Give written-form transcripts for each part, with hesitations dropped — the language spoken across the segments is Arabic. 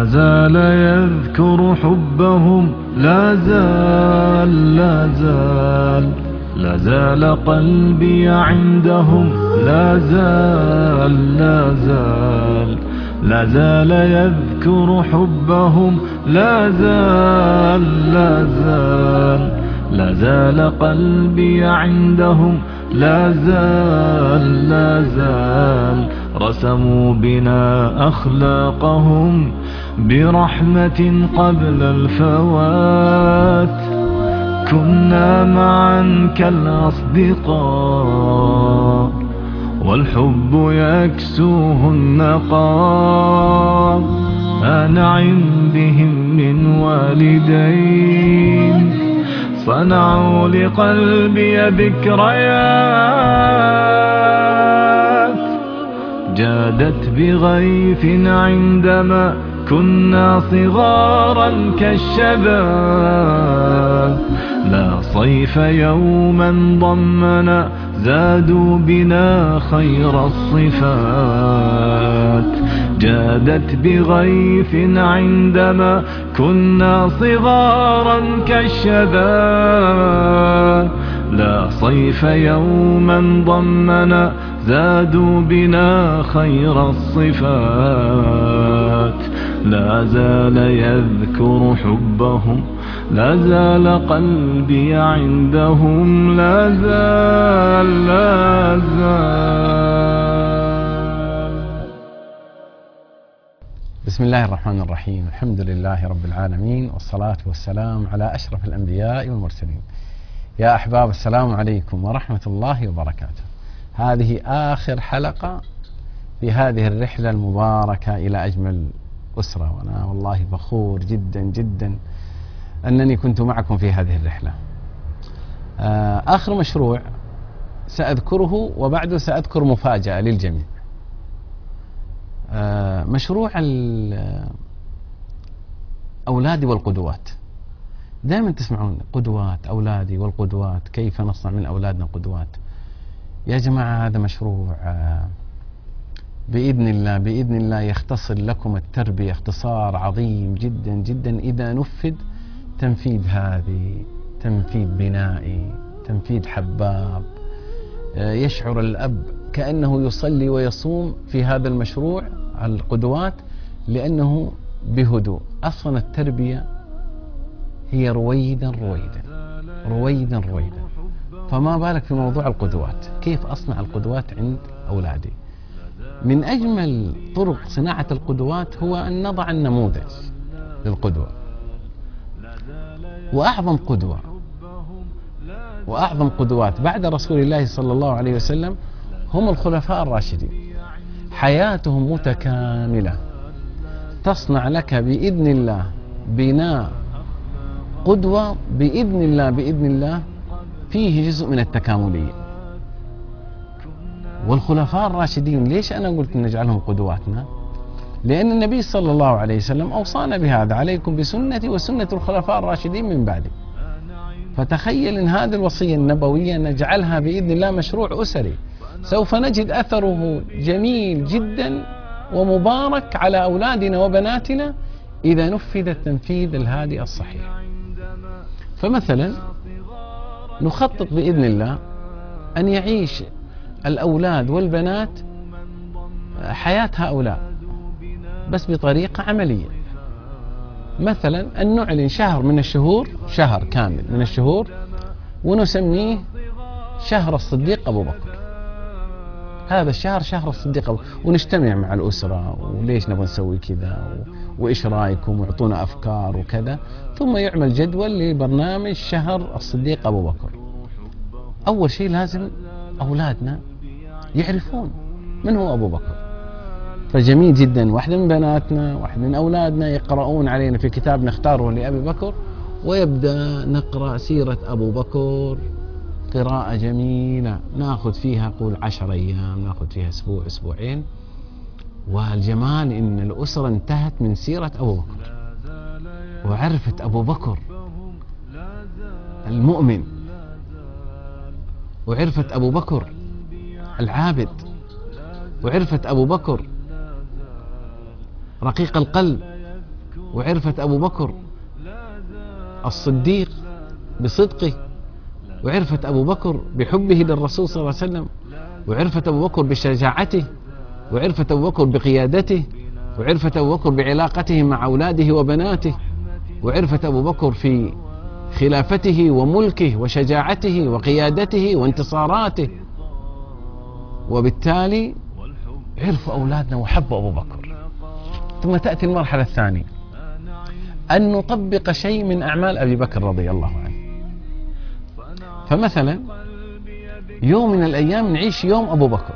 زال يذكر حبهم، لا زال لا زال لا زال قلبي عندهم، لا زال لا زال لا زال يذكر حبهم، لا زال لا زال لا زال قلبي عندهم، لا زال لا زال رسموا بنا أخلاقهم برحمة قبل الفوات. كنا معا كالأصدقاء والحب يكسوه النقاء. أنعم بهم من والدين صنعوا لقلبي ذكريات. جادت بغيث عندما كنا صغارا كالشباب. لا صيف يوما ضمنا زادوا بنا خير الصفات. جادت بغيث عندما كنا صغارا كالشباب. لا صيف يوما ضمنا زادوا بنا خير الصفات. لا زال يذكر حبهم، لا زال قلبي عندهم، لا زال لا زال. بسم الله الرحمن الرحيم. الحمد لله رب العالمين، والصلاة والسلام على أشرف الأنبياء والمرسلين. يا أحباب، السلام عليكم ورحمة الله وبركاته. هذه آخر حلقة في هذه الرحلة المباركة إلى أجمل أسرة، وأنا والله فخور جدا جدا أنني كنت معكم في هذه الرحلة. آخر مشروع سأذكره، وبعده سأذكر مفاجأة للجميع. مشروع أولادي والقدوات. دائما تسمعون قدوات أولادي والقدوات، كيف نصنع من أولادنا قدوات. يا جماعة، هذا مشروع بإذن الله يختصر لكم التربية اختصار عظيم جدا جدا إذا نفذ تنفيذ هادي، تنفيذ بنائي، تنفيذ حباب. يشعر الأب كأنه يصلي ويصوم في هذا المشروع القدوات، لأنه بهدوء. أصلا التربية هي رويدا رويدا رويدا رويدا، فما بالك في موضوع القدوات. كيف أصنع القدوات عند أولادي؟ من أجمل طرق صناعة القدوات هو أن نضع النموذج للقدوة. وأعظم قدوات بعد رسول الله صلى الله عليه وسلم هم الخلفاء الراشدين. حياتهم متكاملة، تصنع لك بإذن الله بناء قدوة بإذن الله فيه جزء من التكاملية. والخلفاء الراشدين، ليش أنا قلت نجعلهم قدواتنا؟ لأن النبي صلى الله عليه وسلم أوصانا بهذا: عليكم بسنتي وسنة الخلفاء الراشدين من بعدي. فتخيل إن هذه الوصية النبوية نجعلها بإذن الله مشروع أسري، سوف نجد أثره جميل جدا ومبارك على أولادنا وبناتنا إذا نفذ التنفيذ الهادئ الصحيح. فمثلا نخطط بإذن الله أن يعيش الأولاد والبنات حياة هؤلاء، بس بطريقة عملية. مثلا أن نعلن شهر من الشهور، شهر كامل من الشهور، ونسميه شهر الصديق أبو بكر. هذا الشهر شهر الصديق أبو بكر، ونجتمع مع الأسرة وليش نبغى نسوي كذا وإيش رأيكم، ويعطونا أفكار وكذا. ثم يعمل جدول لبرنامج شهر الصديق أبو بكر. أول شيء لازم أولادنا يعرفون من هو أبو بكر. فجميل جدا واحدة من بناتنا، واحد من أولادنا يقرؤون علينا في كتاب نختاره لأبي بكر، ويبدأ نقرأ سيرة أبو بكر قراءة جميلة، ناخذ فيها قول 10 أيام، ناخذ فيها أسبوع أسبوعين. والجمال إن الأسرة انتهت من سيرة أبو بكر وعرفت أبو بكر المؤمن، وعرفت أبو بكر العابد، وعرفت أبو بكر رقيق القلب، وعرفة أبو بكر الصديق بصدقه، وعرفة أبو بكر بحبه للرسول صلى الله عليه وسلم، وعرفة أبو بكر بشجاعته، وعرفة أبو بكر بقيادته، وعرفة أبو بكر بعلاقته مع أولاده وبناته، وعرفة أبو بكر في خلافته وملكه وشجاعته وقيادته وانتصاراته. وبالتالي عرفوا أولادنا وحبوا أبو بكر. ثم تأتي المرحلة الثانية، أن نطبق شيء من أعمال أبي بكر رضي الله عنه. فمثلا يوم من الأيام نعيش يوم أبو بكر.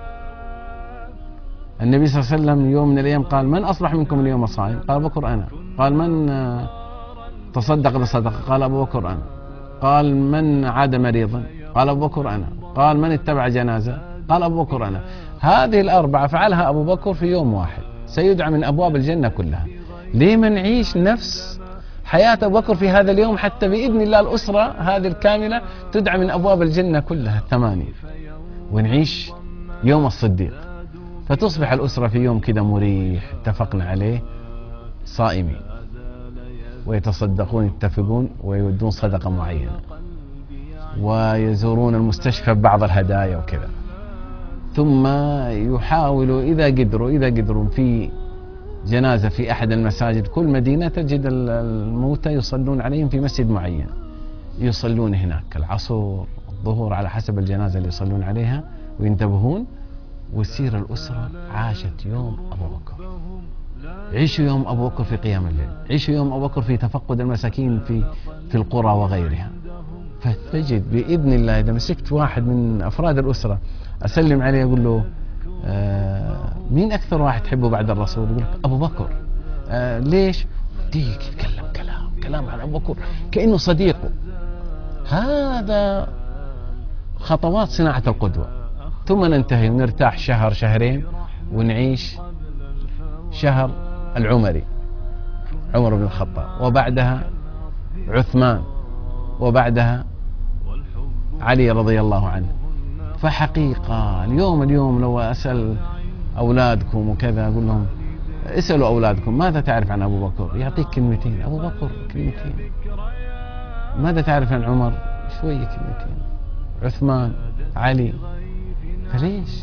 النبي صلى الله عليه وسلم يوم من الأيام قال: من أصبح منكم اليوم صائم؟ قال: أبو بكر أنا. قال: من تصدق بصدقة؟ قال: أبو بكر أنا. قال: من عاد مريضا؟ قال: أبو بكر أنا. قال: من اتبع جنازة؟ قال: أبو بكر أنا. هذه الأربعة فعلها أبو بكر في يوم واحد، سيدعى من أبواب الجنة كلها. ليه ما نعيش نفس حياة أبو بكر في هذا اليوم، حتى بإذن الله الأسرة هذه الكاملة تدعى من أبواب الجنة كلها 8، ونعيش يوم الصديق، فتصبح الأسرة في يوم كده مريح اتفقنا عليه صائمين، ويتصدقون، يتفقون ويودون صدقة معينة، ويزورون المستشفى ببعض الهدايا وكذا. ثم يحاولوا إذا قدروا في جنازة في أحد المساجد، كل مدينة تجد الموتى يصلون عليهم في مسجد معين، يصلون هناك العصر الظهر على حسب الجنازة اللي يصلون عليها وينتبهون. وسير الأسرة عاشت يوم أبو بكر، عيشوا يوم أبو بكر في قيام الليل، عيشوا يوم أبو بكر في تفقد المساكين في القرى وغيرها. فتجد بإذن الله إذا مسكت واحد من أفراد الأسرة أسلم عليه أقول له: مين أكثر واحد تحبه بعد الرسول؟ يقول لك: أبو بكر. ليش؟ ديك يتكلم كلام عن أبو بكر كأنه صديقه. هذا خطوات صناعة القدوة. ثم ننتهي ونرتاح شهر شهرين ونعيش شهر العمري، عمر بن الخطاب، وبعدها عثمان، وبعدها علي رضي الله عنه. فحقيقة اليوم لو أسأل أولادكم وكذا أقول لهم: اسألوا أولادكم ماذا تعرف عن أبو بكر؟ يعطيك كلمتين، أبو بكر كلمتين. ماذا تعرف عن عمر؟ شوية كلمتين. عثمان، علي. فليش؟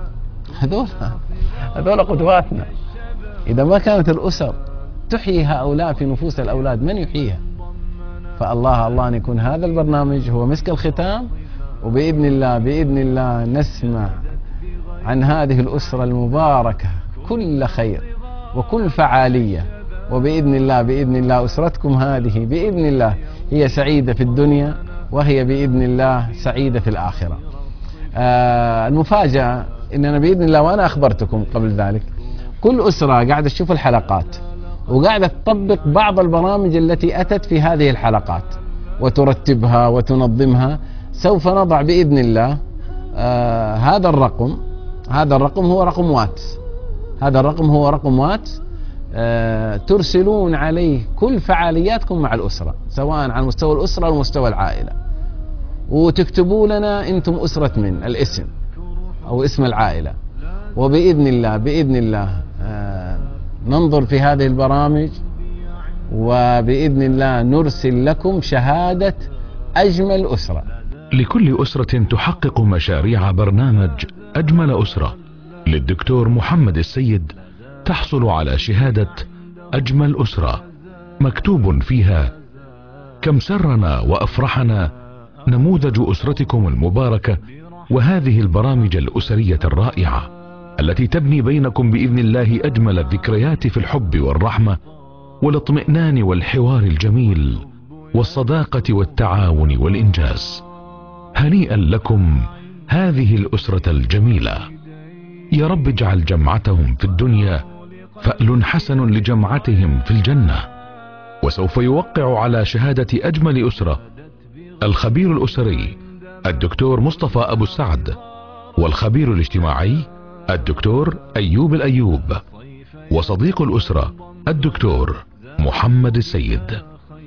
هذول قدواتنا. إذا ما كانت الأسر تحيي هؤلاء في نفوس الأولاد، من يحييها؟ فالله أن يكون هذا البرنامج هو مسك الختام، وبإذن الله نسمع عن هذه الأسرة المباركة كل خير وكل فعالية. وبإذن الله أسرتكم هذه بإذن الله هي سعيدة في الدنيا، وهي بإذن الله سعيدة في الآخرة. المفاجأة إننا بإذن الله، وأنا أخبرتكم قبل ذلك، كل أسرة قاعدة تشوف الحلقات وقاعدة تطبق بعض البرامج التي أتت في هذه الحلقات وترتبها وتنظمها. سوف نضع بإذن الله هذا الرقم هو رقم واتس. هذا الرقم هو رقم واتس ترسلون عليه كل فعالياتكم مع الأسرة، سواء على مستوى الأسرة أو مستوى العائلة، وتكتبوا لنا أنتم أسرة من الاسم أو اسم العائلة. وبإذن الله ننظر في هذه البرامج، وبإذن الله نرسل لكم شهادة أجمل أسرة. لكل أسرة تحقق مشاريع برنامج أجمل أسرة للدكتور محمد السيد تحصل على شهادة أجمل أسرة، مكتوب فيها: كم سرنا وأفرحنا نموذج أسرتكم المباركة، وهذه البرامج الأسرية الرائعة التي تبني بينكم بإذن الله أجمل الذكريات في الحب والرحمة والاطمئنان والحوار الجميل والصداقة والتعاون والإنجاز. هنيئا لكم هذه الأسرة الجميلة. يا رب اجعل جمعتهم في الدنيا فأل حسن لجمعتهم في الجنة. وسوف يوقع على شهادة أجمل أسرة الخبير الأسري الدكتور مصطفى أبو السعد، والخبير الاجتماعي الدكتور أيوب الأيوب، وصديق الأسرة الدكتور محمد السيد.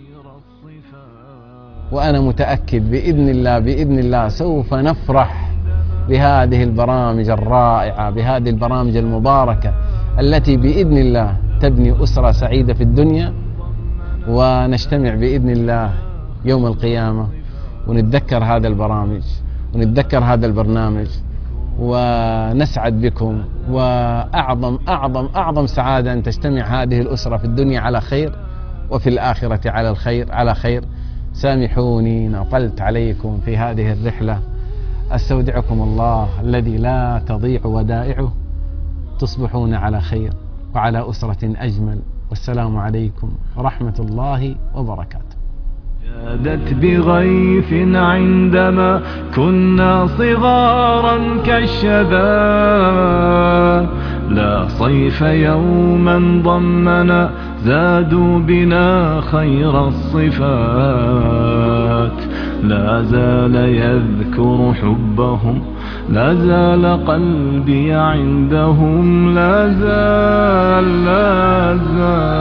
وأنا متأكد بإذن الله سوف نفرح بهذه البرامج الرائعة، بهذه البرامج المباركة التي بإذن الله تبني أسرة سعيدة في الدنيا، ونجتمع بإذن الله يوم القيامة ونتذكر هذا البرامج ونتذكر هذا البرنامج ونسعد بكم. وأعظم أعظم أعظم سعادة أن تجتمع هذه الأسرة في الدنيا على خير وفي الآخرة على خير. سامحوني إن أطلت عليكم في هذه الرحلة. أستودعكم الله الذي لا تضيع ودائعه. تصبحون على خير وعلى أسرة أجمل، والسلام عليكم ورحمة الله وبركاته. جادت بغيث عندما كنا صغارا كالشذا، لا صيف يوما ضمنا زادوا بنا خير الصفات. لا زال يذكر حبهم، لا زال قلبي عندهم، لا زال